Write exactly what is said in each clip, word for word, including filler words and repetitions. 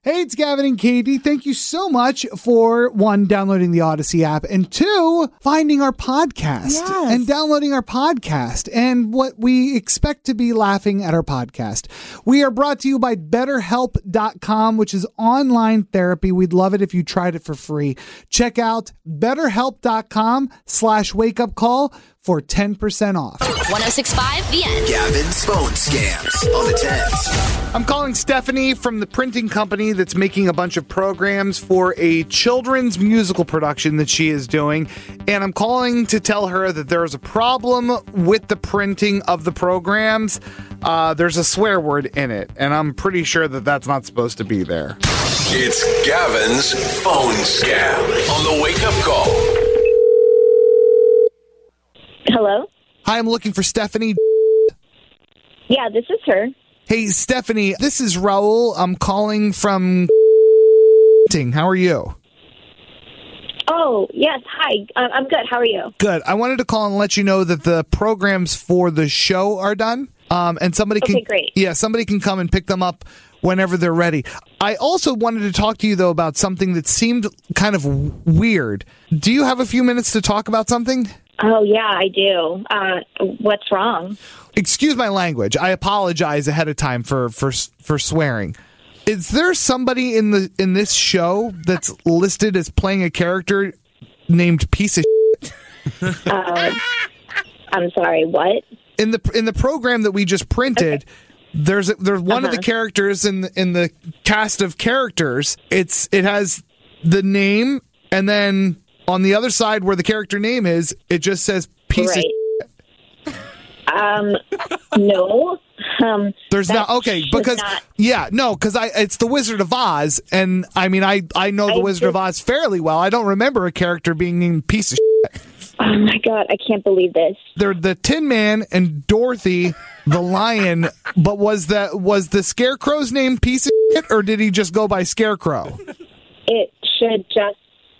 Hey, it's Gavin and Katie. Thank you so much for, one, downloading the Odyssey app, and two, finding our podcast yes. and downloading our podcast and what we expect to be laughing at our podcast. We are brought to you by better help dot com, which is online therapy. We'd love it if you tried it for free. Check out betterhelp.com slash wake up call for ten percent off. one oh six point five The End. Gavin's phone scams on the tens. I'm calling Stephanie from the printing company that's making a bunch of programs for a children's musical production that she is doing. And I'm calling to tell her that there is a problem with the printing of the programs. Uh, there's a swear word in it, and I'm pretty sure that that's not supposed to be there. It's Gavin's phone scam on the Wake Up Call. Hello? Hi, I'm looking for Stephanie. Yeah, this is her. Hey, Stephanie, this is Raul. I'm calling from... How are you? Oh, yes. Hi. Uh, I'm good. How are you? Good. I wanted to call and let you know that the programs for the show are done. Um, and somebody can... Okay, great. Yeah, somebody can come and pick them up whenever they're ready. I also wanted to talk to you, though, about something that seemed kind of weird. Do you have a few minutes to talk about something? Oh, yeah, I do. Uh, what's wrong? Excuse my language. I apologize ahead of time for, for for swearing. Is there somebody in the in this show that's listed as playing a character named Piece of Shit? Uh, I'm sorry, what? In the in the program that we just printed, okay. there's a, there's one uh-huh. of the characters in the, in the cast of characters. It's it has the name, and then on the other side where the character name is, it just says Piece right. of Shit. Um, no. Um, There's not okay because not, yeah no because I it's the Wizard of Oz, and I mean I I know the I Wizard just, of Oz fairly well. I don't remember a character being named Piece of Shit. Oh my god, I can't believe this. They're the Tin Man and Dorothy the Lion, but was that was the Scarecrow's name Piece of Shit, or did he just go by Scarecrow? It should just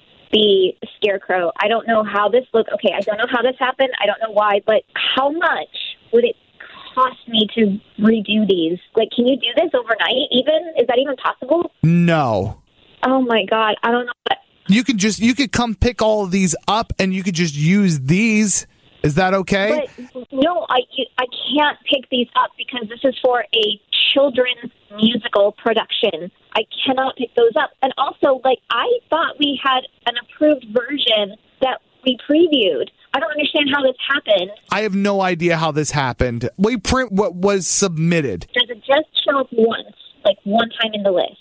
be Scarecrow. I don't know how this look. Okay, I don't know how this happened. I don't know why, but how much would it cost me to redo these? Like, can you do this overnight even? Is that even possible? No. Oh my god, I don't know what. You could just you could come pick all of these up, and you could just use these. Is that okay? But no, I I can't pick these up because this is for a children's musical production. I cannot pick those up. And also, like, I thought we had an approved version that we previewed. I don't understand how this happened. I have no idea how this happened. We print what was submitted. Does it just show up once, like one time in the list?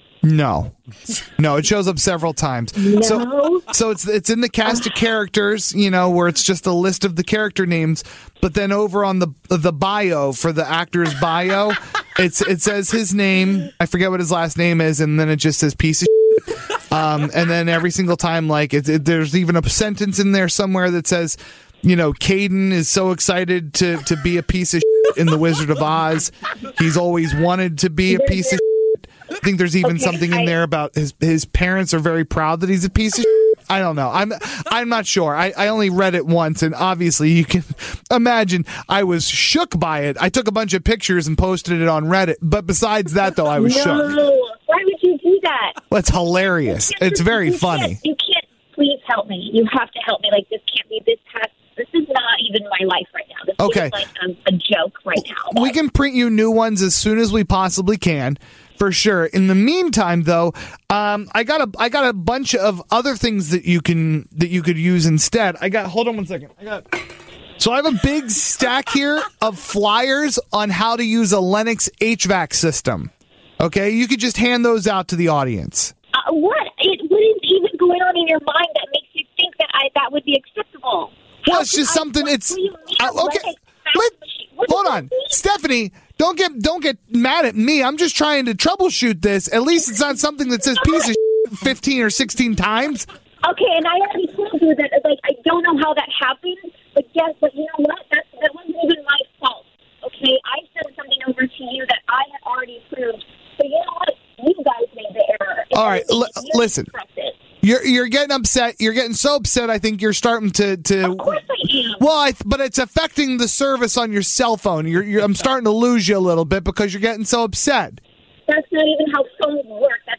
No, no, it shows up several times. No. So, so it's it's in the cast of characters, you know, where it's just a list of the character names. But then over on the the bio for the actor's bio, it's it says his name. I forget what his last name is, and then it just says piece of shit. Um, and then every single time, like it, it, there's even a sentence in there somewhere that says, you know, Caden is so excited to to be a piece of shit in the Wizard of Oz. He's always wanted to be a piece of shit. I think there's even okay, something in I, there about his his parents are very proud that he's a piece of shit. I don't know. I'm I'm not sure. I, I only read it once, and obviously you can imagine I was shook by it. I took a bunch of pictures and posted it on Reddit. But besides that, though, I was no. shook. Why would you do that? Well, it's hilarious. It's very you funny. Can't, you can't. Please help me. You have to help me. Like, this can't be this past. This is not even my life right now. This okay. is like a, a joke right now. We can print you new ones as soon as we possibly can. For sure. In the meantime, though, um, I got a I got a bunch of other things that you can that you could use instead. I got. Hold on one second. I got. So I have a big stack here of flyers on how to use a Lennox H V A C system. Okay, you could just hand those out to the audience. Uh, what? It, what is even going on in your mind that makes you think that I that would be acceptable? Well, How it's just I, something. what, It's what do you mean, uh, okay. Lennox Let, What hold does on, that mean? Stephanie. Don't get don't get mad at me. I'm just trying to troubleshoot this. At least it's not something that says piece of shit fifteen or sixteen times. Okay, and I already told you that. Like, I don't know how that happened, but yes, but you know what? That that wasn't even my fault. Okay, I sent something over to you that I had already approved. So you know what? You guys made the error. All right, l- listen. You're you're getting upset. You're getting so upset. I think you're starting to to. Of course I am. Well, I, but it's affecting the service on your cell phone. You're, you're I'm starting to lose you a little bit because you're getting so upset. That's not even how phones work. That's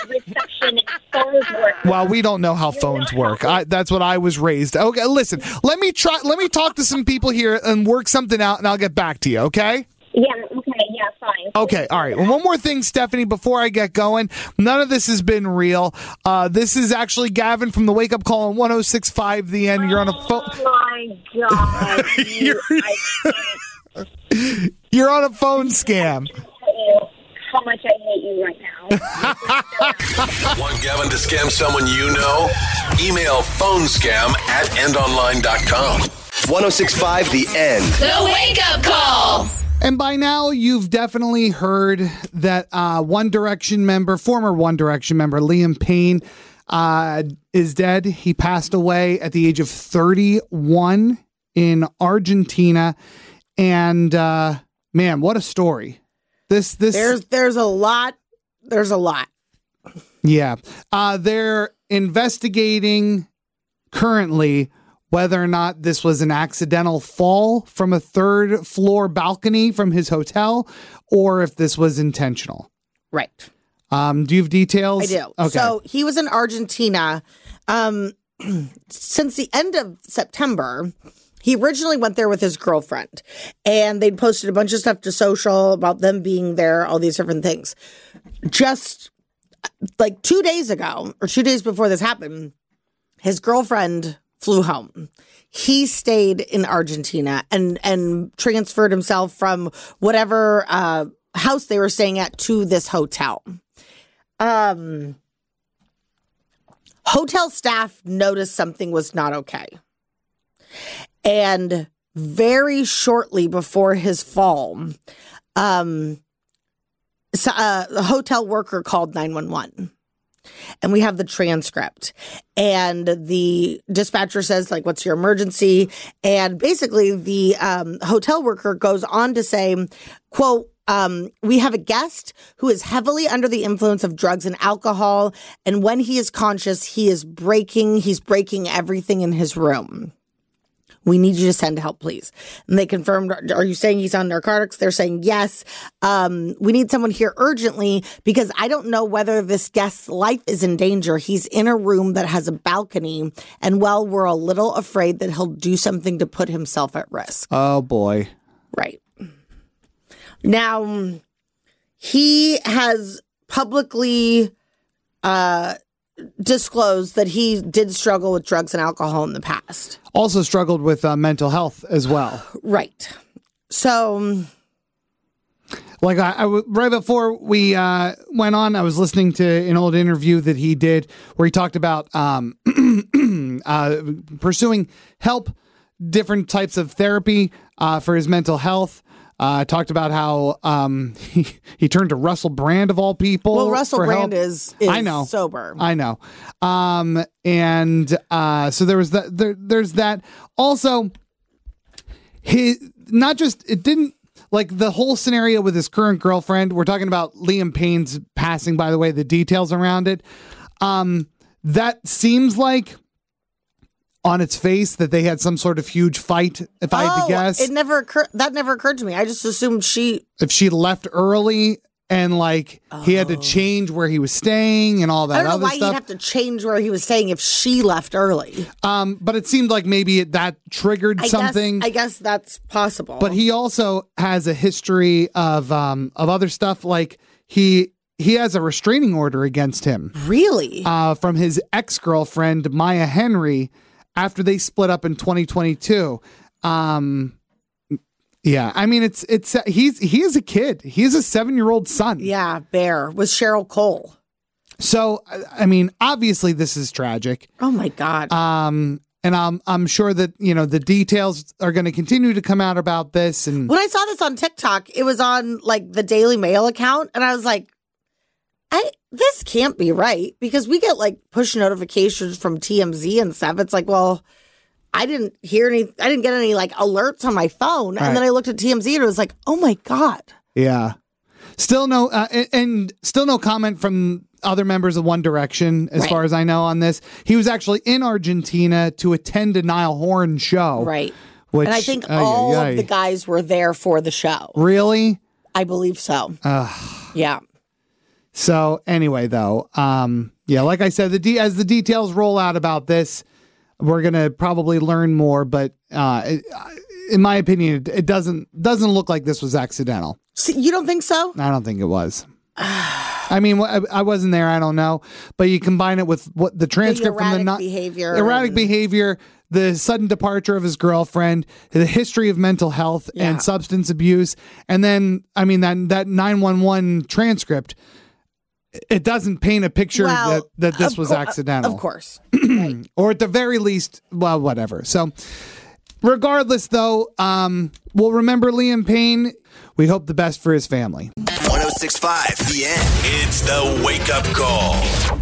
reception and phones work. Well, we don't know how phones work. I, that's what I was raised. Okay, listen. Let me try. Let me talk to some people here and work something out, and I'll get back to you. Okay? Yeah. Okay. Yeah. Fine. Okay. All right. Well, one more thing, Stephanie, before I get going. None of this has been real. Uh, this is actually Gavin from the Wake Up Call on one oh six point five The End. You're on a phone. Oh my God! you, I can't. You're on a phone scam. How much I hate you right now. Want Gavin to scam someone you know? Email phonescam at endonline dot com. one oh six point five The End. The Wake Up Call. And by now, you've definitely heard that uh, One Direction member, former One Direction member, Liam Payne, uh, is dead. He passed away at the age of thirty-one in Argentina. And uh, man, what a story. This, this, There's there's a lot. There's a lot. yeah. Uh, they're investigating currently whether or not this was an accidental fall from a third floor balcony from his hotel or if this was intentional. Right. Um, do you have details? I do. Okay. So he was in Argentina um, since the end of September. He originally went there with his girlfriend, and they'd posted a bunch of stuff to social about them being there, all these different things. Just like two days ago, or two days before this happened, his girlfriend flew home. He stayed in Argentina and, and transferred himself from whatever uh, house they were staying at to this hotel. Um, hotel staff noticed something was not okay. And very shortly before his fall, um, so, uh, the hotel worker called nine one one. And we have the transcript. And the dispatcher says, like, what's your emergency? And basically the um, hotel worker goes on to say, quote, um, we have a guest who is heavily under the influence of drugs and alcohol. And when he is conscious, he is breaking, he's breaking everything in his room. We need you to send help, please. And they confirmed, are you saying he's on narcotics? They're saying yes. Um, we need someone here urgently because I don't know whether this guest's life is in danger. He's in a room that has a balcony. And well, we're a little afraid that he'll do something to put himself at risk. Oh, boy. Right. Now, he has publicly uh, disclosed that he did struggle with drugs and alcohol in the past. Also struggled with uh, mental health as well. Right. So, like I, I w- right before we uh, went on, I was listening to an old interview that he did where he talked about um, uh, pursuing help, different types of therapy uh, for his mental health. Uh, talked about how um, he, he turned to Russell Brand of all people. Well, Russell for Brand help. is, is I know. sober. I know. Um, and uh, so there was that. There, there's that. Also, he not just it didn't like the whole scenario with his current girlfriend. We're talking about Liam Payne's passing. By the way, the details around it. Um, that seems like, on its face, that they had some sort of huge fight, if I had to guess. It never occurred. That never occurred to me. I just assumed she. If she left early and like oh. he had to change where he was staying and all that I don't know other why stuff. he'd have to change where he was staying if she left early. Um, but it seemed like maybe it, that triggered I something. Guess, I guess that's possible. But he also has a history of um, of other stuff. Like he he has a restraining order against him. Really? Uh, from his ex-girlfriend, Maya Henry, after they split up in twenty twenty-two. Um, yeah, I mean, it's it's he's he is a kid. He is a seven-year-old son. Yeah, Bear with Cheryl Cole. So, I mean, obviously this is tragic. Oh my God. Um, and I'm I'm sure that, you know, the details are going to continue to come out about this. And when I saw this on TikTok, it was on like the Daily Mail account, and I was like, I this can't be right, because we get like push notifications from T M Z and stuff. It's like, well, I didn't hear any, I didn't get any like alerts on my phone. Right. And then I looked at T M Z and it was like, oh my God. Yeah. Still no, uh, and, and still no comment from other members of One Direction, as Right. far as I know on this. He was actually in Argentina to attend a Niall Horan show. Right. Which, and I think ay, all ay, ay. of the guys were there for the show. Really? I believe so. Ugh. Yeah. So anyway, though, um, yeah, like I said, the de- as the details roll out about this, we're gonna probably learn more. But uh, it, in my opinion, it, it doesn't doesn't look like this was accidental. So you don't think so? I don't think it was. I mean, I, I wasn't there. I don't know. But you combine it with what the transcript the from the erratic not, behavior, erratic and- behavior, the sudden departure of his girlfriend, the history of mental health Yeah. and substance abuse, and then I mean that that nine one one transcript. It doesn't paint a picture Well, that, that this of was cour- accidental. Of course. Or at the very least, well, whatever. So regardless, though, um, we'll remember Liam Payne. We hope the best for his family. one oh six point five, The End. It's the Wake Up Call.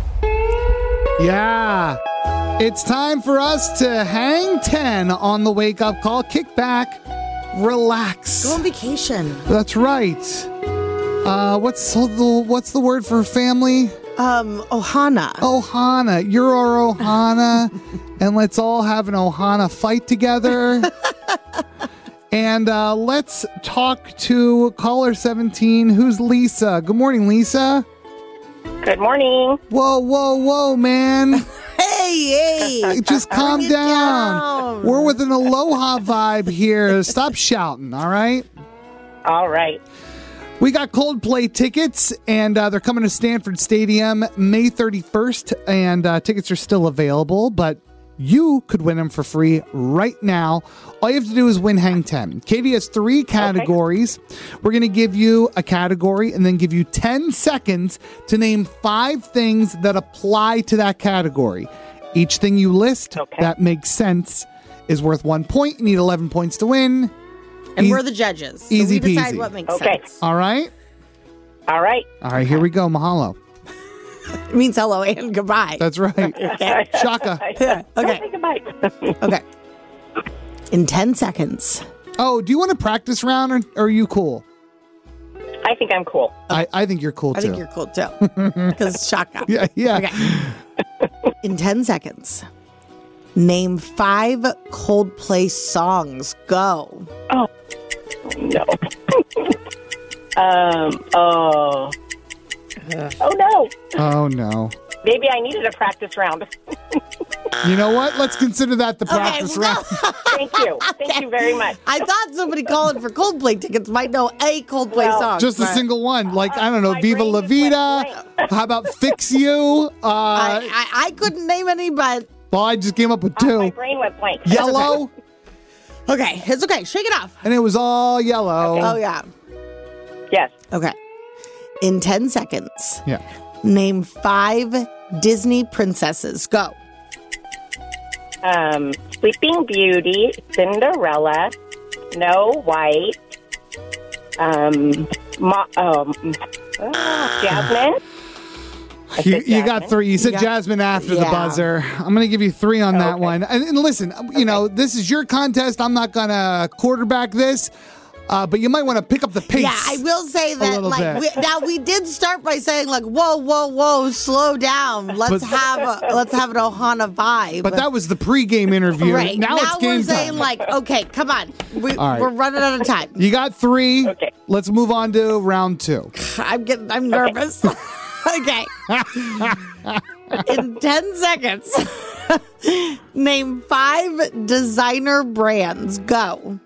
Yeah. It's time for us to hang ten on the wake up call. Kick back, relax. Go on vacation. That's right. Uh, what's the what's the word for family? Um, Ohana. Ohana. You're our Ohana, and let's all have an Ohana fight together. And uh, let's talk to caller seventeen, who's Lisa. Good morning, Lisa. Good morning. Whoa, whoa, whoa, man. Hey, hey. Just calm Bring it down. down. We're with an aloha vibe here. Stop shouting, all right? All right. We got Coldplay tickets, and uh, they're coming to Stanford Stadium May thirty-first, and uh, tickets are still available, but you could win them for free right now. All you have to do is win Hang ten. Katie has three categories. Okay. We're going to give you a category and then give you ten seconds to name five things that apply to that category. Each thing you list okay. that makes sense is worth one point. You need eleven points to win. And e- we're the judges. So easy we decide peasy. what makes Okay. sense. All right? All right. All right, here we go. Mahalo. It means hello and goodbye. That's right. Okay. Shaka. Yeah, okay. Say goodbye. Okay. In ten seconds. Oh, do you want a practice round, or, or are you cool? I think I'm cool. I, I think you're cool, I too. think you're cool too. Because Shaka. Yeah, yeah. Okay. In ten seconds, name five Coldplay songs. Go. Oh, no. um, oh. Oh, no. Oh, no. Maybe I needed a practice round. You know what? Let's consider that the practice well, round. Thank you. Thank you very much. I thought somebody calling for Coldplay tickets might know a Coldplay Well, song. Just a but single one. Like, I don't know, My Viva brain La just went Vida. blank. How about Fix You? Uh, I, I, I couldn't name any, but well, I just came up with Oh, my two. brain went blank. Yellow, okay, it's okay. Shake it off. and it was all yellow. Oh, yeah. Yes. Okay. In ten seconds, Yeah. name five Disney princesses. Go. Um, Sleeping Beauty, Cinderella, Snow White, um, Ma- um, oh, Jasmine. I You, said you got Jasmine. three. You said You got- Jasmine after the yeah. buzzer. I'm going to give you three on that Okay. one. And, and listen, you know, this is your contest. I'm not going to quarterback this, uh, but you might want to pick up the pace. Yeah, I will say that. little Like, bit. we, now we did start by saying like, "Whoa, whoa, whoa, slow down. Let's But- have a let's have an Ohana vibe." But that was the pregame interview. right Now, it's game we're saying time. like, okay, come on, we, All right. we're running out of time. You got three. Okay. Let's move on to round two. I'm getting, I'm nervous. Okay. In ten seconds, name five designer brands. Go.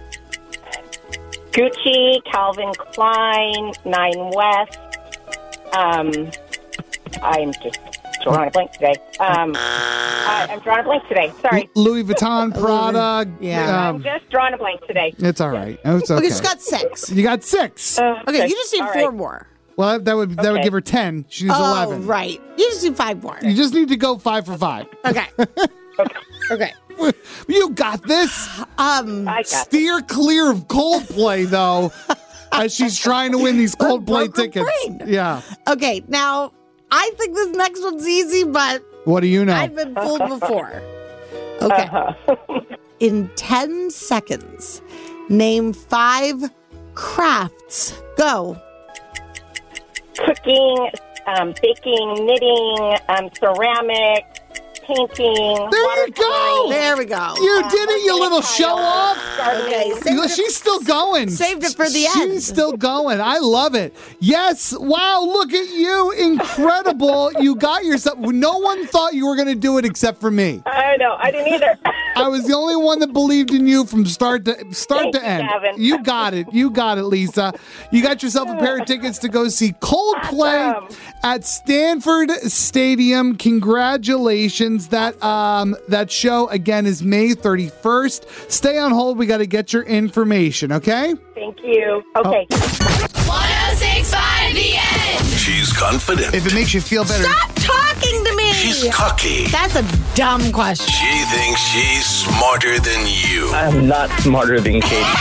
Gucci, Calvin Klein, Nine West. Um, I'm just drawing a blank today. Um, I, I'm drawing a blank today. Sorry. Louis Vuitton, Prada. Yeah. um, I'm just drawing a blank today. it's all right. It's okay. Okay, she's got six. you got six. Uh, Okay, you just need All four right. more. well, that would that would okay. give her ten. She needs Oh, eleven. right. You just need five more. You just need to go five for five. Okay. Okay. You got this. Um. I got Steer clear of Coldplay, though, as she's trying to win these Coldplay broke her tickets. brain. Yeah. Okay. Now, I think this next one's easy, but What do you know? I've been fooled before. Okay. Uh-huh. In ten seconds, name five crafts. Go. Cooking, um, baking, knitting, um, ceramic, painting. There you go. There we go. You did it, you little show off. Okay, saved You- it- She's still going. Saved it for the end. She's still going. I love it. Yes. Wow. Look at you. Incredible. You got yourself. No one thought you were going to do it except for me. I know. I didn't either. I was the only one that believed in you from start to start Thank to you, end. Gavin. You got it. You got it, Lisa. You got yourself a pair of tickets to go see Coldplay Awesome. at Stanford Stadium. Congratulations. That um that show again is May thirty-first. Stay on hold. We got to get your information, okay? Thank you. Okay. one oh six point five The End. She's confident. If it makes you feel better. Stop talking to me. She's cocky. That's a dumb question. She thinks she's smarter than you. I'm not smarter than Katie.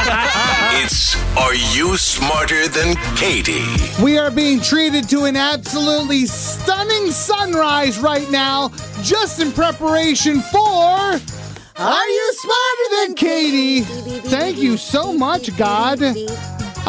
It's Are You Smarter Than Katie? We are being treated to an absolutely stunning sunrise right now, just in preparation for Are You Smarter Than Katie? Thank you so much, God. Thank you,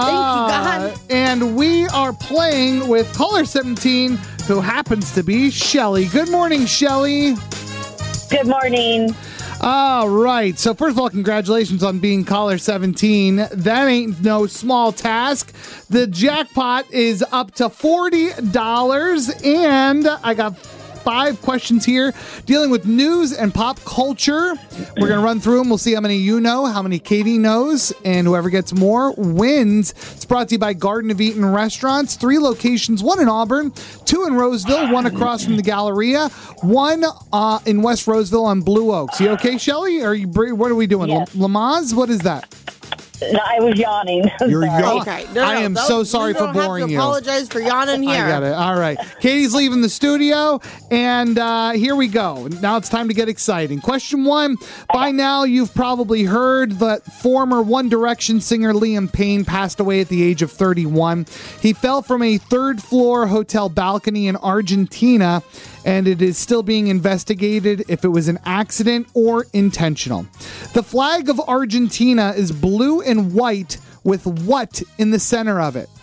God. And we are playing with caller seventeen, who happens to be Shelly. Good morning, Shelly. Good morning. All right. So first of all, congratulations on being caller seventeen. That ain't no small task. The jackpot is up to forty dollars, and I got five questions here dealing with news and pop culture. We're going to run through them. We'll see how many you know, how many Katie knows, and whoever gets more wins. It's brought to you by Garden of Eden Restaurants. Three locations, one in Auburn, two in Roseville, one across from the Galleria, one uh, in West Roseville on Blue Oaks. You okay, Shelly? Are you? What are we doing? Yes. Lamaze? What is that? No, I was yawning. You're Sorry. yawning. Okay. No, I no, am don't- so sorry you for don't have boring to you. apologize for yawning here. I got it. All right. Katie's leaving the studio, and uh, here we go. Now it's time to get exciting. Question one. By now, you've probably heard that former One Direction singer Liam Payne passed away at the age of thirty-one. He fell from a third-floor hotel balcony in Argentina, and it is still being investigated if it was an accident or intentional. The flag of Argentina is blue and white with what in the center of it?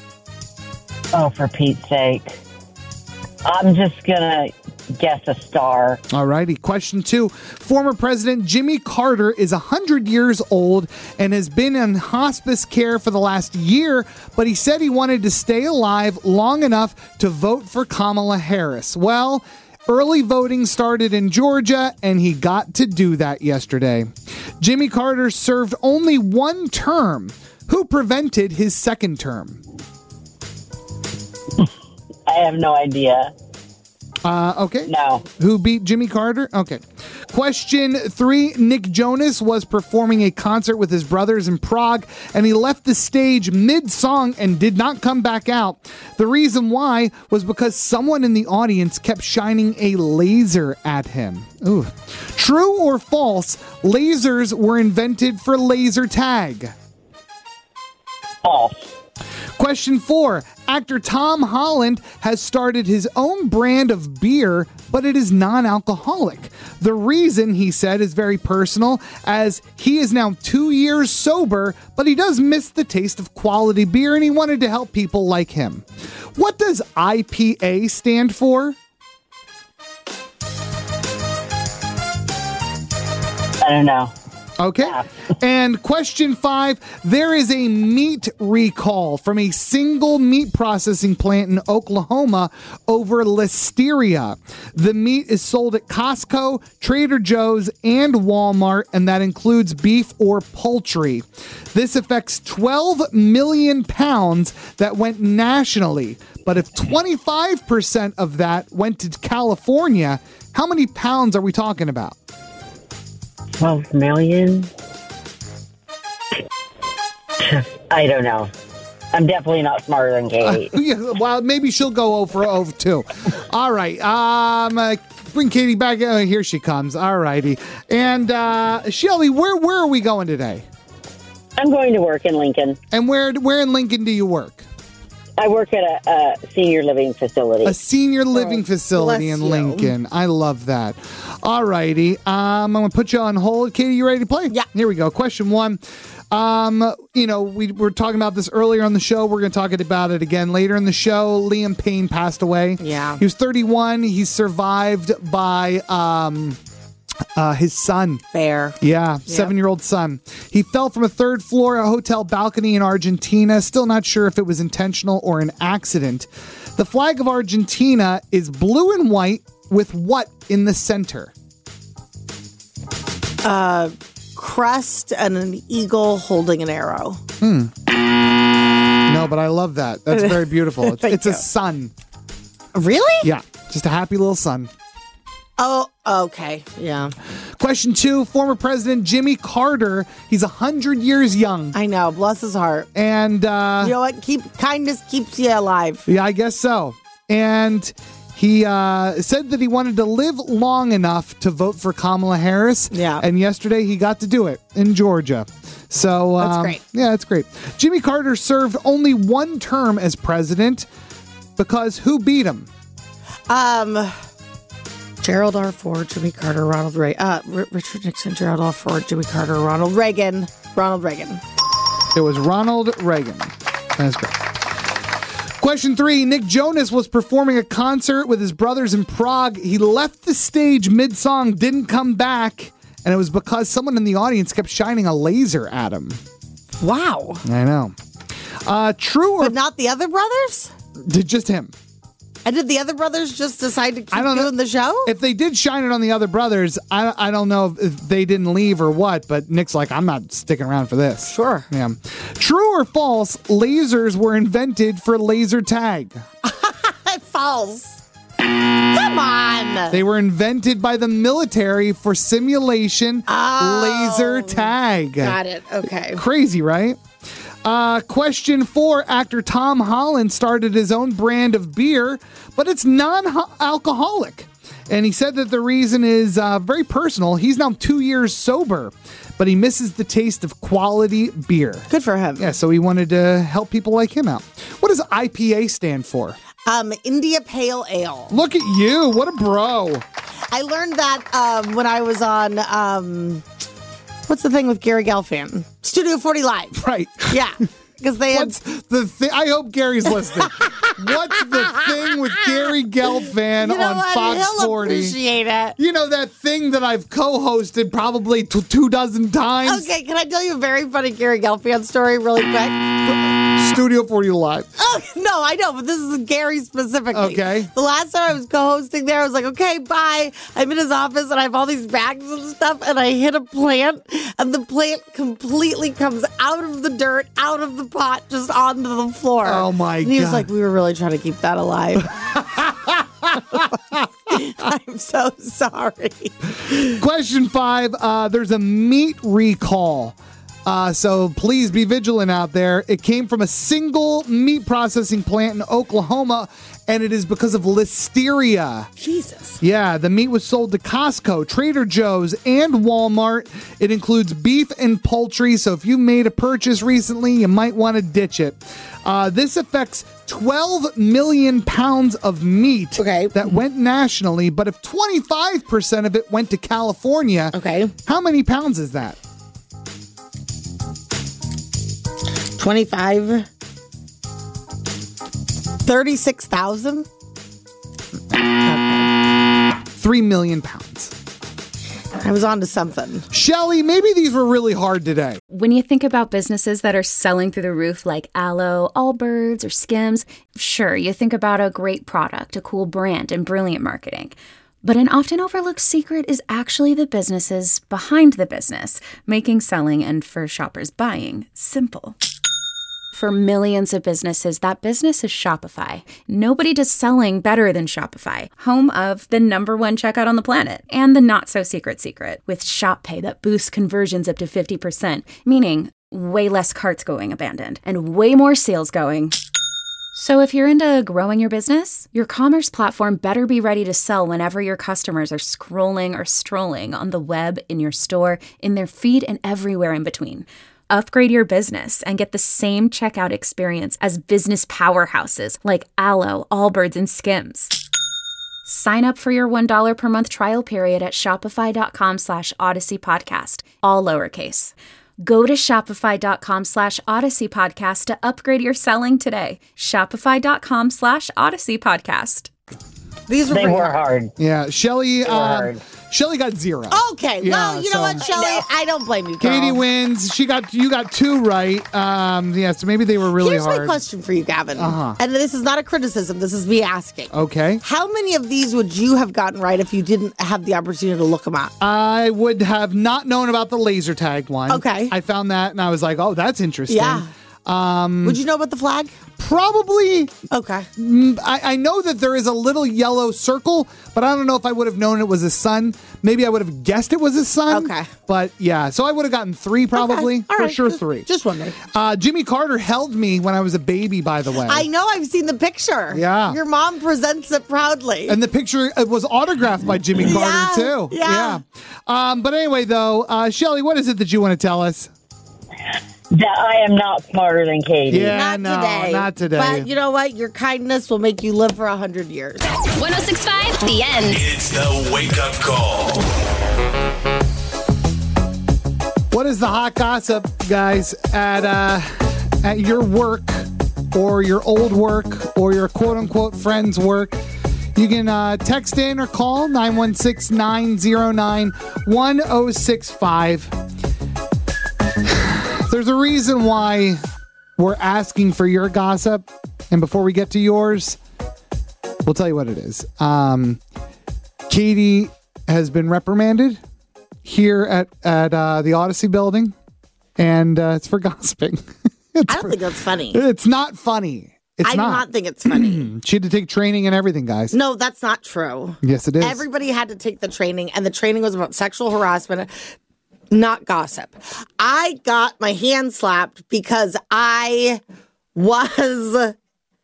Oh, for Pete's sake. I'm just going to guess a star. All righty. Question two. Former President Jimmy Carter is one hundred years old and has been in hospice care for the last year, but he said he wanted to stay alive long enough to vote for Kamala Harris. Well, early voting started in Georgia, and he got to do that yesterday. Jimmy Carter served only one term. Who prevented his second term? I have no idea. Uh, okay. No. Who beat Jimmy Carter? Okay. Question three. Nick Jonas was performing a concert with his brothers in Prague, and he left the stage mid-song and did not come back out. The reason why was because someone in the audience kept shining a laser at him. Ooh. True or false, lasers were invented for laser tag? False. Question four. Actor Tom Holland has started his own brand of beer, but it is non-alcoholic. The reason, he said, is very personal, as he is now two years sober, but he does miss the taste of quality beer, and he wanted to help people like him. What does I P A stand for? I don't know. Okay. And question five, there is a meat recall from a single meat processing plant in Oklahoma over listeria. The meat is sold at Costco, Trader Joe's, and Walmart, and that includes beef or poultry. This affects twelve million pounds that went nationally. But if twenty-five percent of that went to California, how many pounds are we talking about? twelve million? I don't know. I'm definitely not smarter than Kate. Uh, yeah, well, maybe she'll go over over two. All right. Um, uh, bring Katie back. Oh, here she comes. All righty. And uh, Shelly, where where are we going today? I'm going to work in Lincoln. And where where in Lincoln do you work? I work at a, a senior living facility. A senior living facility bless in you. Lincoln. I love that. All righty. Um, I'm going to put you on hold. Katie, you ready to play? Yeah. Here we go. Question one. Um, you know, we were talking about this earlier on the show. We're going to talk about it again later in the show. Liam Payne passed away. Yeah. He was thirty-one. He's survived by um, uh, his son. Bear. Yeah, seven-year-old son. He fell from a third floor at a hotel balcony in Argentina. Still not sure if it was intentional or an accident. The flag of Argentina is blue and white with what in the center? Uh, crest and an eagle holding an arrow. Hmm. No, but I love that. That's very beautiful. It's, Thank it's a you. sun. Really? Yeah, just a happy little sun. Oh, okay. Yeah. Question two, former President Jimmy Carter. He's one hundred years young. I know. Bless his heart. And, uh... you know what? Keep kindness keeps you alive. Yeah, I guess so. And he uh, said that he wanted to live long enough to vote for Kamala Harris. Yeah. And yesterday he got to do it in Georgia. So um, That's great. Yeah, that's great. Jimmy Carter served only one term as president because who beat him? Um... Gerald R. Ford, Jimmy Carter, Ronald Reagan. Uh, R- Richard Nixon, Gerald R. Ford, Jimmy Carter, Ronald Reagan. Ronald Reagan. It was Ronald Reagan. That's great. Question three, Nick Jonas was performing a concert with his brothers in Prague. He left the stage mid-song, didn't come back, and it was because someone in the audience kept shining a laser at him. Wow. I know. Uh, true or... But not the other brothers? Did just him. And did the other brothers just decide to keep I don't doing know. the show? If they did shine it on the other brothers, I, I don't know if they didn't leave or what, but Nick's like, I'm not sticking around for this. Sure. Yeah. True or false, lasers were invented for laser tag? False. Come on. They were invented by the military for simulation Oh. laser tag. Got it. Okay. Crazy, right? Uh, question four, actor Tom Holland started his own brand of beer, but it's non-alcoholic. And he said that the reason is uh, very personal. He's now two years sober, but he misses the taste of quality beer. Good for him. Yeah, so he wanted to help people like him out. What does I P A stand for? Um, India Pale Ale. Look at you. What a bro. I learned that um, when I was on, um, what's the thing with Gary Gelfand? Studio forty Live. Right. Yeah. Because they had... What's the thing? I hope Gary's listening. What's the thing with Gary Gelfand You know on what? Fox He'll forty? appreciate it. You know that thing that I've co-hosted probably t- two dozen times? Okay, can I tell you a very funny Gary Gelfand story really quick? Studio forty Live. Oh, no, I know, but this is Gary specifically. Okay. The last time I was co-hosting there, I was like, okay, bye. I'm in his office and I have all these bags and stuff, and I hit a plant, and the plant completely comes out of the dirt, out of the pot, just onto the floor. Oh, my and he was God. like, we were really trying to keep that alive. I'm so sorry. Question five, uh, there's a meat recall. Uh, so please be vigilant out there. It came from a single meat processing plant in Oklahoma, and it is because of listeria. Jesus. Yeah, the meat was sold to Costco, Trader Joe's, and Walmart. It includes beef and poultry, so if you made a purchase recently, you might want to ditch it. Uh, this affects twelve million pounds of meat Okay. that went nationally, but if twenty-five percent of it went to California, Okay. how many pounds is that? twenty-five. thirty-six thousand? Three million pounds. I was on to something. Shelly, maybe these were really hard today. When you think about businesses that are selling through the roof like Aloe, Allbirds, or Skims, sure, you think about a great product, a cool brand, and brilliant marketing. But an often overlooked secret is actually the businesses behind the business, making selling and for shoppers buying simple. For millions of businesses, that business is Shopify. Nobody does selling better than Shopify, home of the number one checkout on the planet and the not-so-secret secret with Shop Pay that boosts conversions up to fifty percent, meaning way less carts going abandoned and way more sales going. So if you're into growing your business, your commerce platform better be ready to sell whenever your customers are scrolling or strolling on the web, in your store, in their feed, and everywhere in between. Upgrade your business and get the same checkout experience as business powerhouses like Alo, Allbirds, and Skims. Sign up for your one dollar per month trial period at shopify.com slash Odyssey Podcast, all lowercase. Go to shopify.com slash Odyssey Podcast to upgrade your selling today. Shopify.com slash Odyssey Podcast. These were They pretty were hard. hard. Yeah, Shelly. were Um, hard. Shelly got zero. Okay, Yeah, well, you know so- what, Shelly? I, I don't blame you, girl. Katie wins. She got you got two right. Um, yeah, so maybe they were really Here's hard. my question for you, Gavin. Uh-huh. And this is not a criticism. This is me asking. Okay. How many of these would you have gotten right if you didn't have the opportunity to look them up? I would have not known about the laser tag one. Okay. I found that and I was like, oh, that's interesting. Yeah. Um, Would you know about the flag? Probably. Okay. Mm, I, I know that there is a little yellow circle, but I don't know if I would have known it was a sun. Maybe I would have guessed it was a sun. Okay. But yeah, so I would have gotten three probably. Okay. All For right. sure, Just- three. Just wondering. Uh, Jimmy Carter held me when I was a baby, by the way. I know. I've seen the picture. Yeah. Your mom presents it proudly. And the picture it was autographed by Jimmy Carter, Yeah, too. yeah. Yeah. Um, but anyway, though, uh, Shelly, what is it that you want to tell us? That I am not smarter than Katie. Yeah, not no, today. not today. But you know what? Your kindness will make you live for a hundred years. one oh six point five, The End. It's the wake up call. What is the hot gossip, guys, at uh, at your work or your old work or your quote-unquote friend's work? You can uh, text in or call nine one six, nine oh nine, one oh six five. There's a reason why we're asking for your gossip. And before we get to yours, we'll tell you what it is. Um, Katie has been reprimanded here at, at uh, the Odyssey building, and uh, it's for gossiping. it's I don't for- think that's funny. It's not funny. It's I do not. not think it's funny. She had to take training and everything, guys. No, that's not true. Yes, it is. Everybody had to take the training, and the training was about sexual harassment, not gossip. I got my hand slapped because I was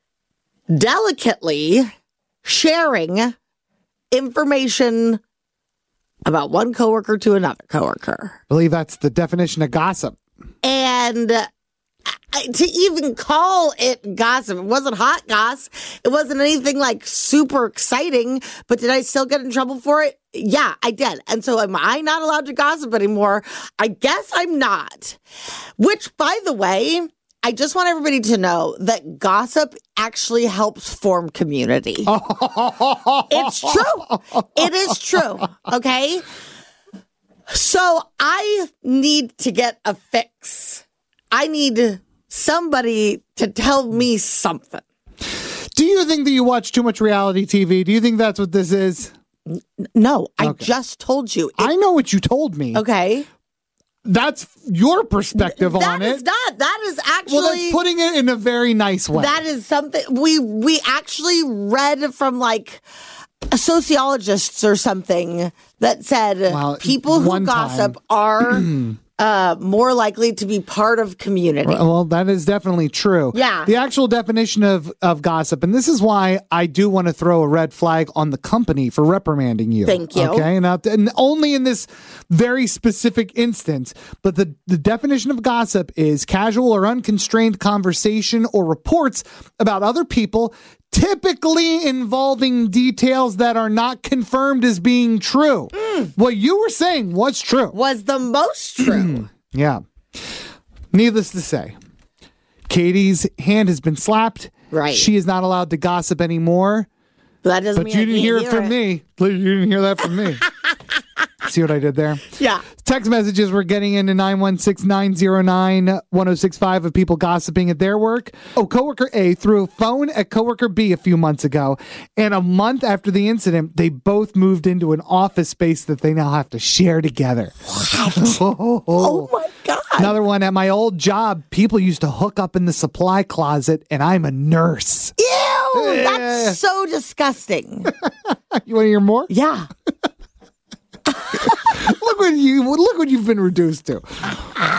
delicately sharing information about one coworker to another coworker. I believe that's the definition of gossip. And I, to even call it gossip, it wasn't hot goss. It wasn't anything like super exciting, but did I still get in trouble for it? Yeah, I did. And so am I not allowed to gossip anymore? I guess I'm not. Which, by the way, I just want everybody to know that gossip actually helps form community. It's true. It is true. Okay. So I need to get a fix. I need somebody to tell me something. Do you think that you watch too much reality T V? Do you think that's what this is? No, I Okay. just told you. It- I know what you told me. okay. That's your perspective That on is it. not. That is actually. Well, that's putting it in a very nice way. That is something we we actually read from like sociologists or something that said Well, people who one gossip time- are uh, more likely to be part of community. Well, that is definitely true. Yeah. The actual definition of, of gossip, and this is why I do want to throw a red flag on the company for reprimanding you. Thank you. Okay, and, and only in this very specific instance. But the, the definition of gossip is casual or unconstrained conversation or reports about other people, typically involving details that are not confirmed as being true. What you were saying was true. Was the most true. Yeah. Needless to say, Katie's hand has been slapped. Right. She is not allowed to gossip anymore. That doesn't But mean you I didn't can't hear it from me. You didn't hear that from me. See what I did there? Yeah. Text messages we're getting into nine one six, nine oh nine, one oh six five of people gossiping at their work. Oh, coworker A threw a phone at coworker B a few months ago, and a month after the incident, they both moved into an office space that they now have to share together. Oh my God. Another one at my old job, people used to hook up in the supply closet, and I'm a nurse. Ew. Yeah. That's so disgusting. You want to hear more? Yeah. Look what you look what you've been reduced to.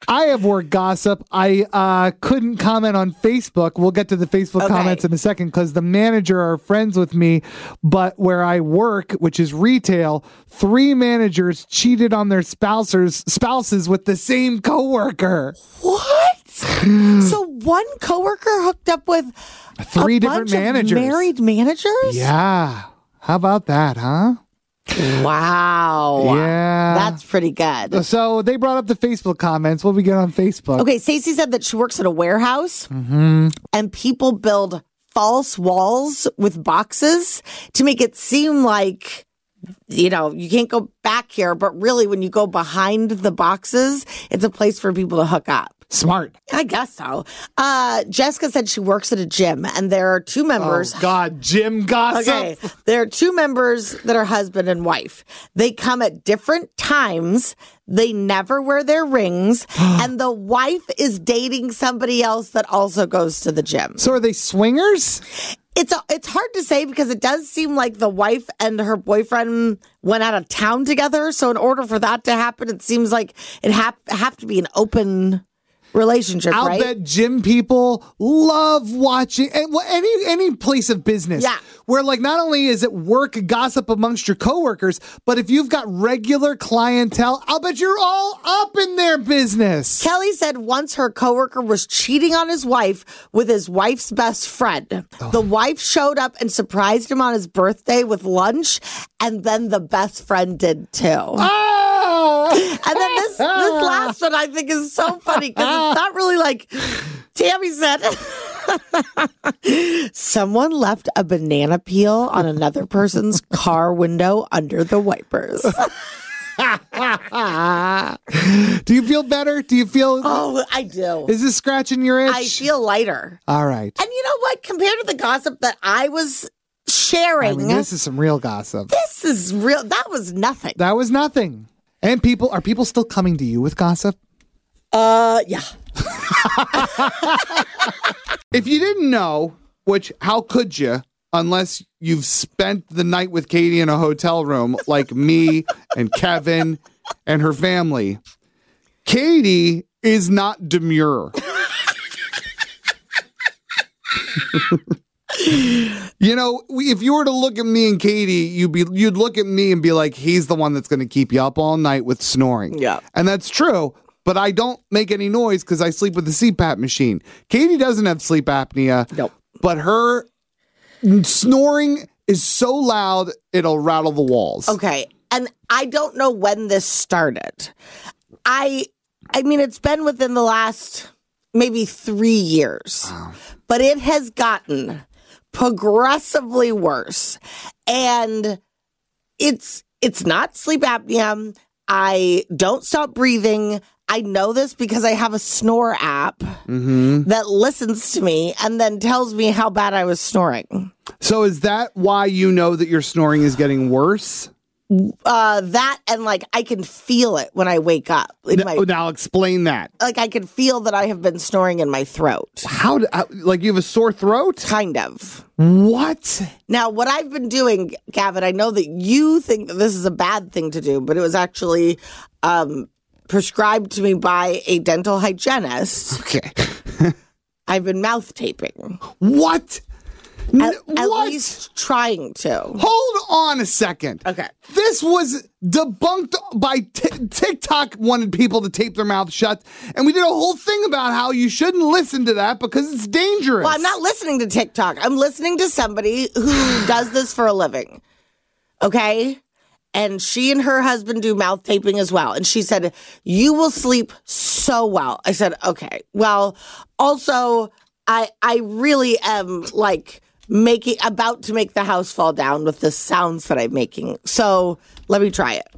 I have work gossip. I uh, couldn't comment on Facebook. We'll get to the Facebook Okay. comments in a second because the manager are friends with me. But where I work, which is retail, three managers cheated on their spouses spouses with the same coworker. What? So one coworker hooked up with Three a different bunch of managers. married managers? Yeah. How about that, huh? Wow. Yeah. That's pretty good. So they brought up the Facebook comments. What we get on Facebook? Okay, Stacey said that she works at a warehouse Mm-hmm. and people build false walls with boxes to make it seem like, you know, you can't go back here, but really when you go behind the boxes, it's a place for people to hook up. Smart. I guess so. Uh, Jessica said she works at a gym and there are two members. Oh, God. Gym gossip. Okay, there are two members that are husband and wife. They come at different times. They never wear their rings. And the wife is dating somebody else that also goes to the gym. So are they swingers? It's a, it's hard to say because it does seem like the wife and her boyfriend went out of town together. So in order for that to happen, it seems like it have, have to be an open relationship, I'll right? bet gym people love watching and well, any any place of business. Yeah. Where like not only is it work gossip amongst your coworkers, but if you've got regular clientele, I'll bet you're all up in their business. Kelly said once her coworker was cheating on his wife with his wife's best friend. Oh. The wife showed up and surprised him on his birthday with lunch, and then the best friend did too. Oh! And then this, this last one I think is so funny because it's not really like Tammy said. Someone left a banana peel on another person's car window under the wipers. Do you feel better? Do you feel? Oh, I do. Is this scratching your itch? I feel lighter. All right. And you know what? Compared to the gossip that I was sharing, I mean, this is some real gossip. this is real. That was nothing. That was nothing. And people are people still coming to you with gossip? Uh, yeah. If you didn't know, which how could you, unless you've spent the night with Katie in a hotel room like me and Kevin and her family, Katie is not demure. You know, we- if you were to look at me and Katie, you'd be you'd look at me and be like, he's the one that's going to keep you up all night with snoring. Yeah. And that's true, but I don't make any noise because I sleep with the C PAP machine. Katie doesn't have sleep apnea. Nope. But her snoring is so loud, it'll rattle the walls. Okay. And I don't know when this started. I, I mean, it's been within the last maybe three years, Wow. but it has gotten progressively worse. And it's, it's not sleep apnea. I don't stop breathing. I know this because I have a snore app Mm-hmm. that listens to me and then tells me how bad I was snoring. So is that why you know that your snoring is getting worse? Uh, that and like I can feel it when I wake up. In No, my, now explain that. like I can feel that I have been snoring in my throat. How, do, how like you have a sore throat? Kind of. What? Now, what I've been doing, Gavin, I know that you think that this is a bad thing to do, but it was actually um, prescribed to me by a dental hygienist. Okay. I've been mouth taping. What? At, N- at what? least trying to. Hold on a second. Okay. This was debunked by t- TikTok wanted people to tape their mouth shut. And we did a whole thing about how you shouldn't listen to that because it's dangerous. Well, I'm not listening to TikTok. I'm listening to somebody who does this for a living. Okay? And she and her husband do mouth taping as well. And she said, you will sleep so well. I said, okay. Well, also, I I really am like making about to make the house fall down with the sounds that I'm making. So let me try it.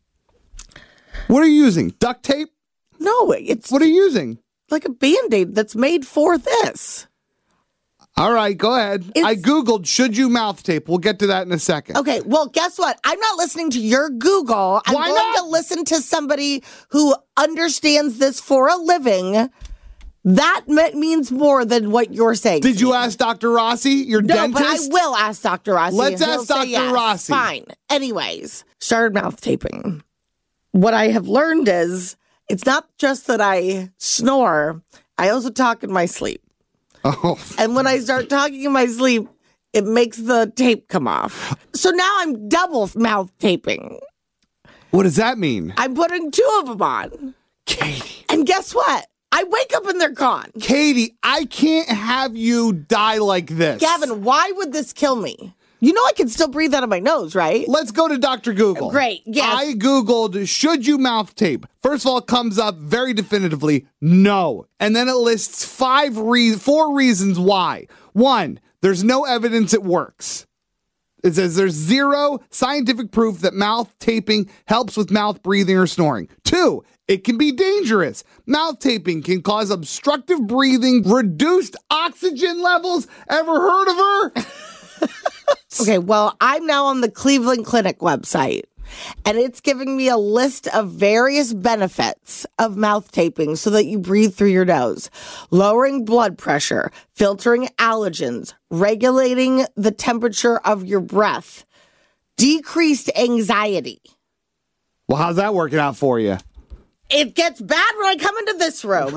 What are you using? Duct tape? No, it's What are you using? like a Band-Aid that's made for this. All right, go ahead. It's- I Googled, should you mouth tape? We'll get to that in a second. Okay, well, guess what? I'm not listening to your Google. I'm Why going not? to listen to somebody who understands this for a living. That me- means more than what you're saying. Did to you me. ask Doctor Rossi, your No, dentist? but I will ask Doctor Rossi. Let's and he'll ask say Doctor yes. Rossi. Fine. Anyways, started mouth taping. What I have learned is It's not just that I snore, I also talk in my sleep. Oh. And when I start talking in my sleep, it makes the tape come off. So now I'm double mouth taping. What does that mean? I'm putting two of them on. Katie. And guess what? I wake up and they're gone. Katie, I can't have you die like this. Gavin, why would this kill me? You know I can still breathe out of my nose, right? Let's go to Doctor Google. Great, yes. I Googled, should you mouth tape? First of all, it comes up very definitively, no. And then it lists five re- four reasons why. One, there's no evidence it works. It says there's zero scientific proof that mouth taping helps with mouth breathing or snoring. Two, it can be dangerous. Mouth taping can cause obstructive breathing, reduced oxygen levels. Ever heard of her? Okay, well, I'm now on the Cleveland Clinic website, and it's giving me a list of various benefits of mouth taping so that you breathe through your nose. Lowering blood pressure, filtering allergens, regulating the temperature of your breath, decreased anxiety. Well, how's that working out for you? It gets bad when I come into this room.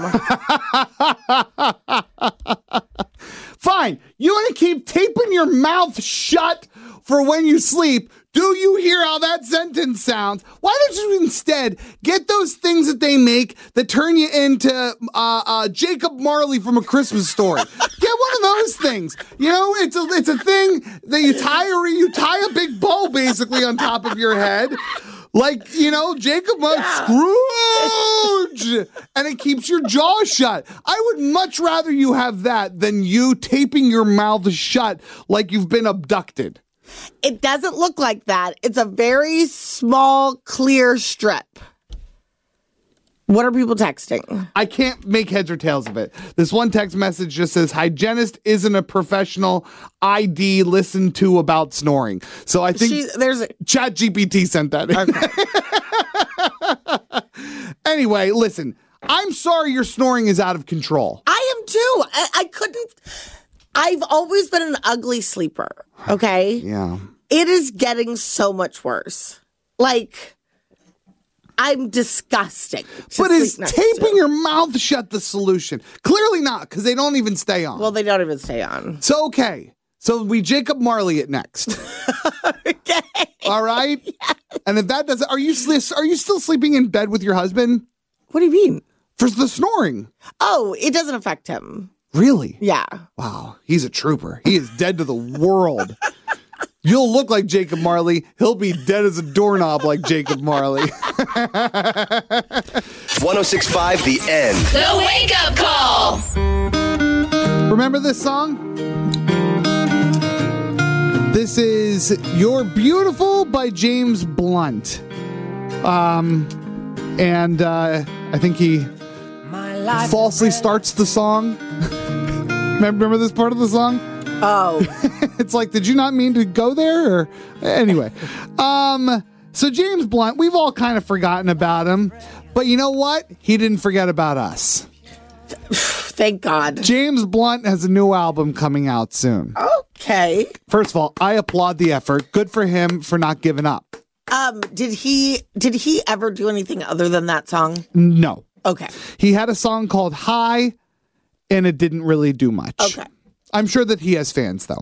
Fine. You want to keep taping your mouth shut for when you sleep. Do you hear how that sentence sounds? Why don't you instead get those things that they make that turn you into uh, uh, Jacob Marley from A Christmas Story? Get one of those things. You know, it's a it's a thing that you tie a you tie a big bow basically on top of your head. Like, you know, Jacob yeah. Scrooge, and it keeps your jaw shut. I would much rather you have that than you taping your mouth shut like you've been abducted. It doesn't look like that. It's a very small, clear strip. What are people texting? I can't make heads or tails of it. This one text message just says, hygienist isn't a professional I D listened to about snoring. So I think She's, there's a- ChatGPT sent that in. Okay. Anyway, listen, I'm sorry your snoring is out of control. I am too. I, I couldn't. I've always been an ugly sleeper, okay? Yeah. It is getting so much worse. Like... I'm disgusting. But is taping your mouth shut the solution? Clearly not, because they don't even stay on. Well, they don't even stay on. So, okay. So we Jacob Marley it next. Okay. All right? Yes. And if that doesn't, are you, are you still sleeping in bed with your husband? What do you mean? For the snoring. Oh, it doesn't affect him. Really? Yeah. Wow. He's a trooper. He is dead to the world. You'll look like Jacob Marley. He'll be dead as a doorknob like Jacob Marley. one oh six point five The End. The Wake Up Call. Remember this song? This is You're Beautiful by James Blunt. Um, and uh, I think he falsely starts the song. Remember this part of the song? Oh. It's like, did you not mean to go there? Or anyway. Um, so James Blunt, we've all kind of forgotten about him. But you know what? He didn't forget about us. Thank God. James Blunt has a new album coming out soon. Okay. First of all, I applaud the effort. Good for him for not giving up. Um, did he did he ever do anything other than that song? No. Okay. He had a song called High, and it didn't really do much. Okay. I'm sure that he has fans, though.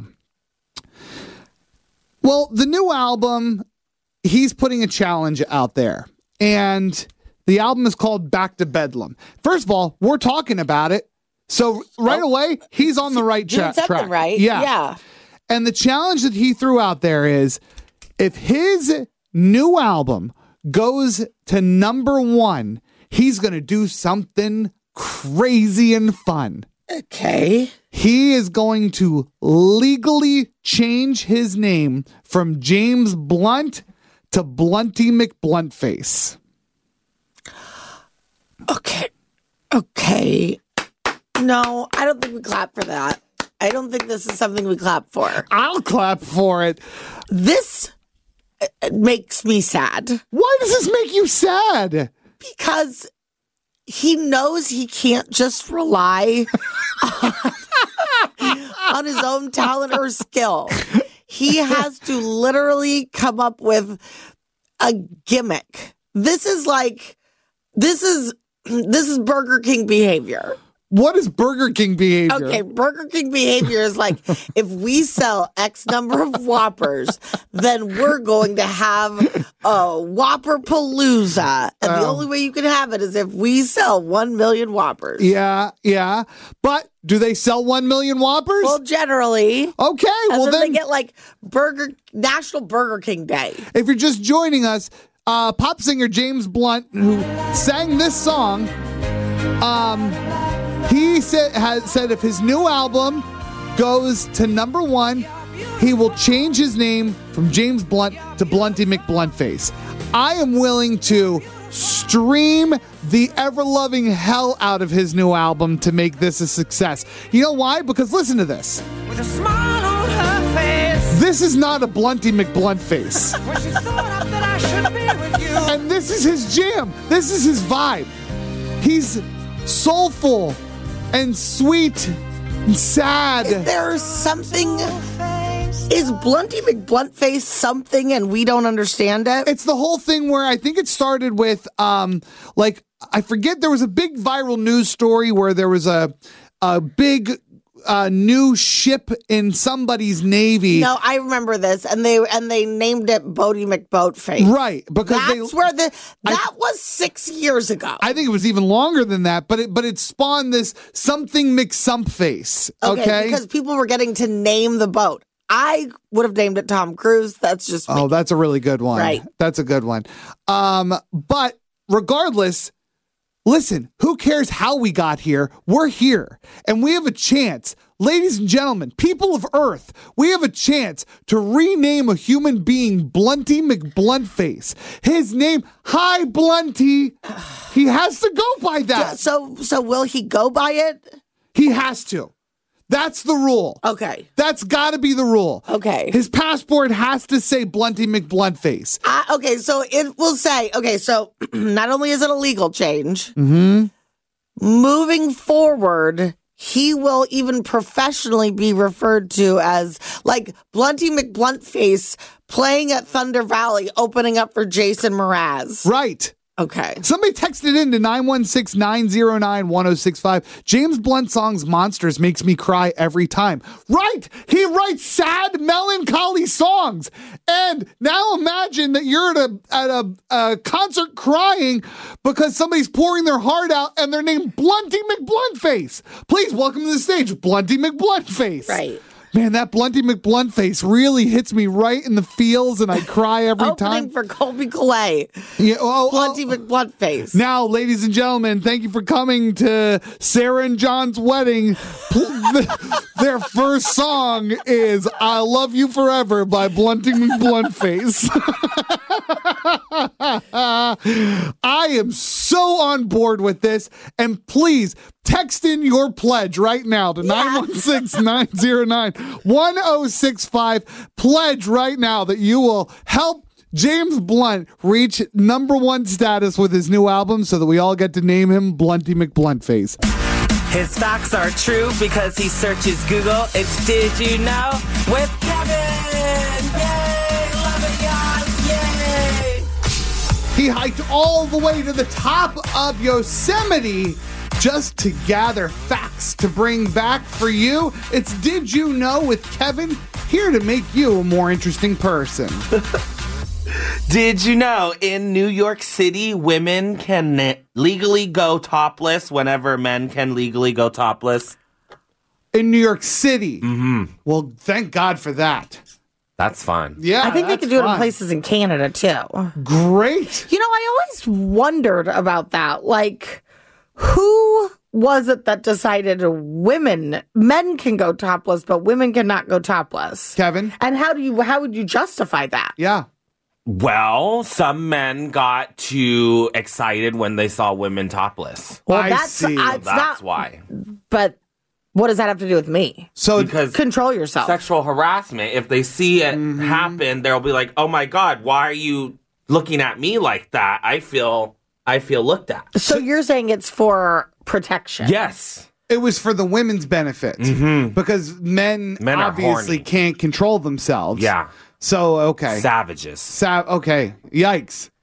Well, the new album, he's putting a challenge out there. And the album is called Back to Bedlam. First of all, we're talking about it. So right oh, away, he's on the right tra- track. Right? Yeah. Yeah. And the challenge that he threw out there is, if his new album goes to number one, he's going to do something crazy and fun. Okay. He is going to legally change his name from James Blunt to Blunty McBluntface. Okay. Okay. No, I don't think we clap for that. I don't think this is something we clap for. I'll clap for it. This makes me sad. Why does this make you sad? Because he knows he can't just rely on, on his own talent or skill. He has to literally come up with a gimmick. This is like This is this is Burger King behavior. What is Burger King behavior? Okay, Burger King behavior is like, if we sell X number of Whoppers, then we're going to have a Whopper Palooza. And the Oh. only way you can have it is if we sell one million Whoppers. Yeah, yeah. But do they sell one million Whoppers? Well, generally. Okay, And well then, then, they get like Burger National Burger King Day. if you're just joining us, uh, pop singer James Blunt, who sang this song, um, he said has said if his new album goes to number one, he will change his name from James Blunt to Blunty McBluntface. I am willing to stream the ever-loving hell out of his new album to make this a success. You know why? Because listen to this. With a smile on her face. This is not a Blunty McBluntface. When she thought that I should be with you. And this is his jam. This is his vibe. He's soulful and sweet and sad. Is there something? Is Blunty McBluntface something and we don't understand it? It's the whole thing where I think it started with, um, like, I forget, there was a big viral news story where there was a, a big uh, new ship in somebody's navy. No, I remember this, and they and they named it Bodie McBoatface. Right, because that's they, where the that I, was six years ago. I think it was even longer than that, but it but it spawned this something McSumpface. Okay, okay, because people were getting to name the boat. I would have named it Tom Cruise. That's just me. Oh, that's a really good one. Right. That's a good one. Um, but regardless, listen, who cares how we got here? We're here. And we have a chance. Ladies and gentlemen, people of Earth, we have a chance to rename a human being Blunty McBluntface. His name, Hi Blunty. He has to go by that. So, so will he go by it? He has to. That's the rule. Okay. That's got to be the rule. Okay. His passport has to say Blunty McBluntface. Uh, okay, so it will say, okay, so not only is it a legal change, Mm-hmm. moving forward, he will even professionally be referred to as like Blunty McBluntface playing at Thunder Valley, opening up for Jason Mraz. Right. Okay. Somebody texted in to nine one six, nine zero nine, one oh six five. James Blunt song's Monsters makes me cry every time. Right! He writes sad, melancholy songs. And now imagine that you're at a at a, a concert crying because somebody's pouring their heart out and they're named Blunty McBluntface. Please welcome to the stage, Blunty McBluntface. Right. Man, that Blunty McBluntface really hits me right in the feels, and I cry every Opening time. for Colby Clay. Yeah, oh, Blunty oh. McBluntface. Now, ladies and gentlemen, thank you for coming to Sarah and John's wedding. Their first song is I Love You Forever by Blunty McBluntface. I am so on board with this, and please text in your pledge right now to nine one six, nine zero nine, one oh six five. Pledge right now that you will help James Blunt reach number one status with his new album so that we all get to name him Blunty McBluntface. His facts are true because he searches Google. It's Did You Know with Kevin. Yay! Love it, guys. Yay! He hiked all the way to the top of Yosemite just to gather facts to bring back for you. It's Did You Know with Kevin, here to make you a more interesting person. Did you know in New York City, women can legally go topless whenever men can legally go topless? In New York City? Mm-hmm. Well, thank God for that. That's fun. Yeah, I think they that's could do it fun. in places in Canada, too. Great. You know, I always wondered about that. Like, who was it that decided women, men can go topless, but women cannot go topless? Kevin? And how do you, how would you justify that? Yeah. Well, some men got too excited when they saw women topless. Well, I that's, see. uh, So it's that's not, why. But what does that have to do with me? So Because Control yourself. sexual harassment, if they see it Mm-hmm. happen, they'll be like, oh my God, why are you looking at me like that? I feel, I feel looked at. So you're saying it's for protection? Yes. it was for the women's benefit Mm-hmm. because men, Men are obviously horny. can't control themselves. Yeah. So, okay. Savages. Sa- okay. Yikes.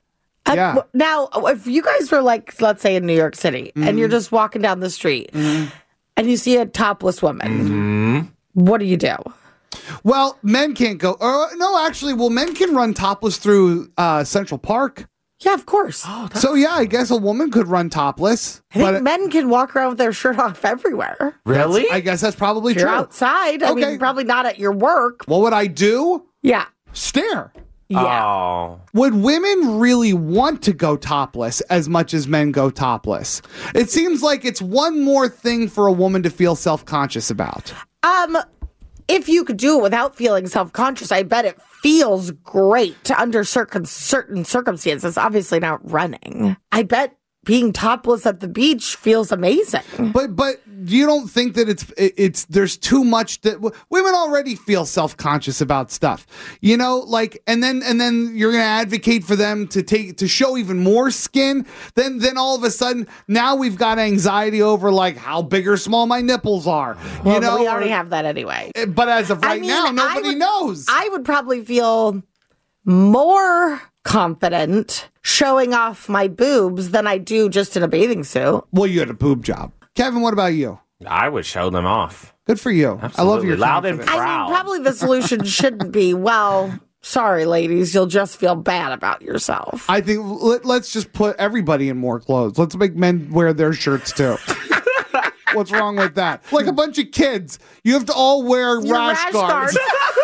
Uh, Yeah. w- Now, if you guys were like, let's say in New York City, Mm-hmm. and you're just walking down the street and you see a topless woman, Mm-hmm. what do you do? Well, men can't go. Or, no, actually, well, men can run topless through uh, Central Park. Yeah, of course. So, yeah, I guess a woman could run topless. I think but men can walk around with their shirt off everywhere. Really? I guess that's probably If you're true. outside, I Okay. mean, probably not at your work. What would I do? Yeah. Stare. Yeah. Oh. Would women really want to go topless as much as men go topless? It seems like it's one more thing for a woman to feel self-conscious about. Um, if you could do it without feeling self-conscious, I bet it feels great under circum- certain circumstances. Obviously not running. I bet being topless at the beach feels amazing. But but you don't think that it's it- it's there's too much that w- women already feel self-conscious about stuff. You know, like and then and then you're going to advocate for them to take to show even more skin. Then then all of a sudden now we've got anxiety over like how big or small my nipples are. Well, you know, we already or- have that anyway. But as of right I mean, now, I nobody would- knows. I would probably feel more confident showing off my boobs than I do just in a bathing suit. Well, you had a boob job. Kevin, what about you? I would show them off. Good for you. Absolutely. I love your Loud and confidence. proud. I mean, probably the solution shouldn't be, well, sorry, ladies, you'll just feel bad about yourself. I think let, let's just put everybody in more clothes. Let's make men wear their shirts too. What's wrong with that? Like a bunch of kids, you have to all wear Your rash, rash guards.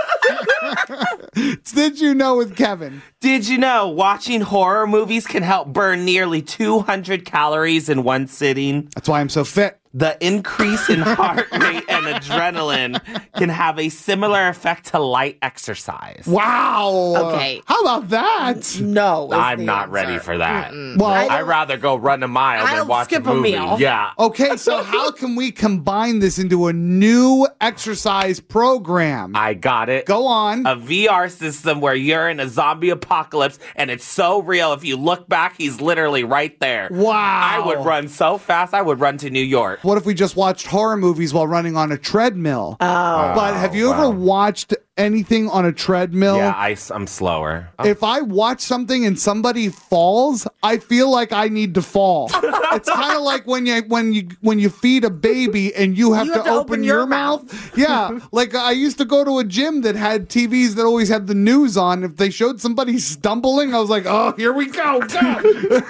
Did you know with Kevin? Did you know watching horror movies can help burn nearly two hundred calories in one sitting? That's why I'm so fit. The increase in heart rate and adrenaline can have a similar effect to light exercise. Wow. Okay. How about that? No. is I'm the not answer. ready for that. Well, I'd rather go run a mile I'll than watch skip a a movie. meal. Yeah. okay, so how can we combine this into a new exercise program? I got it. Go on. A V R system where you're in a zombie apocalypse and it's so real. If you look back, he's literally right there. Wow. I would run so fast, I would run to New York. What if we just watched horror movies while running on a treadmill? Oh. But have you ever wow. watched anything on a treadmill? Yeah, I, am slower. If I watch something and somebody falls, I feel like I need to fall. It's kind of like when you when you when you feed a baby and you have, You to, have to open, open your, your mouth. Yeah, like I used to go to a gym that had T Vs that always had the news on. If they showed somebody stumbling, I was like, "Oh, here we go, go!"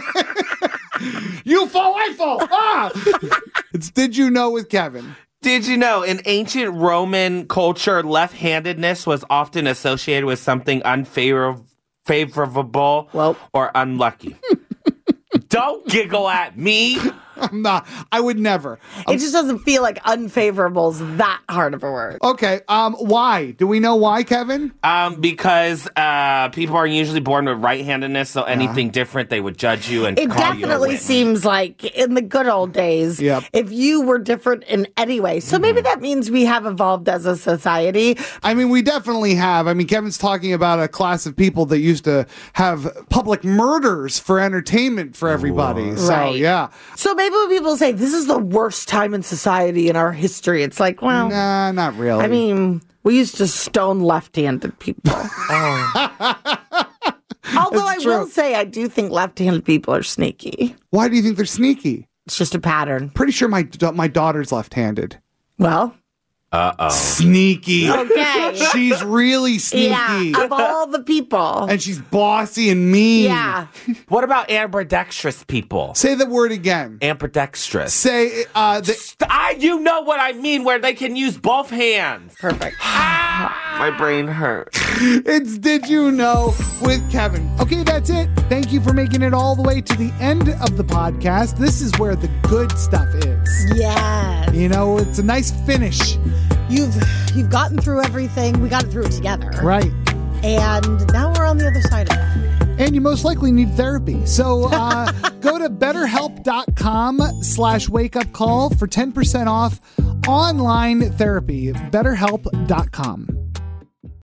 You fall, I fall. Ah! It's Did You Know with Kevin. Did you know in ancient Roman culture, left-handedness was often associated with something unfavorable favorable Well. or unlucky? Don't giggle at me. I'm not. I would never. It just doesn't feel like unfavorable is that hard of a word. Okay. Um. Why? Do we know why, Kevin? Um, because uh, people are usually born with right-handedness, so anything different, they would judge you and It call you a definitely wimp. seems like in the good old days, Yep. if you were different in any way. So Mm-hmm. maybe that means we have evolved as a society. I mean, we definitely have. I mean, Kevin's talking about a class of people that used to have public murders for entertainment for everybody. So, Right. yeah. So maybe when people say this is the worst time in society in our history, it's like, well, Nah, not really. I mean, we used to stone left-handed people. Although I It's will true. say, I do think left-handed people are sneaky. why do you think they're sneaky? It's just a pattern. Pretty sure my da- my daughter's left-handed. Well, Uh-oh. Sneaky. okay. She's really sneaky. Yeah, of all the people. And she's bossy and mean. Yeah. What about ambidextrous people? Say the word again. Ambidextrous. Say uh the I, you know what I mean, where they can use both hands. Perfect. My brain hurts. It's Did You Know with Kevin. Okay, that's it. Thank you for making it all the way to the end of the podcast. This is where the good stuff is. Yes. You know, it's a nice finish. You've you've gotten through everything. We got it through it together. Right. And now we're on the other side of it. And you most likely need therapy. So uh, go to betterhelp.com slash wake up call for ten percent off online therapy. betterhelp dot com.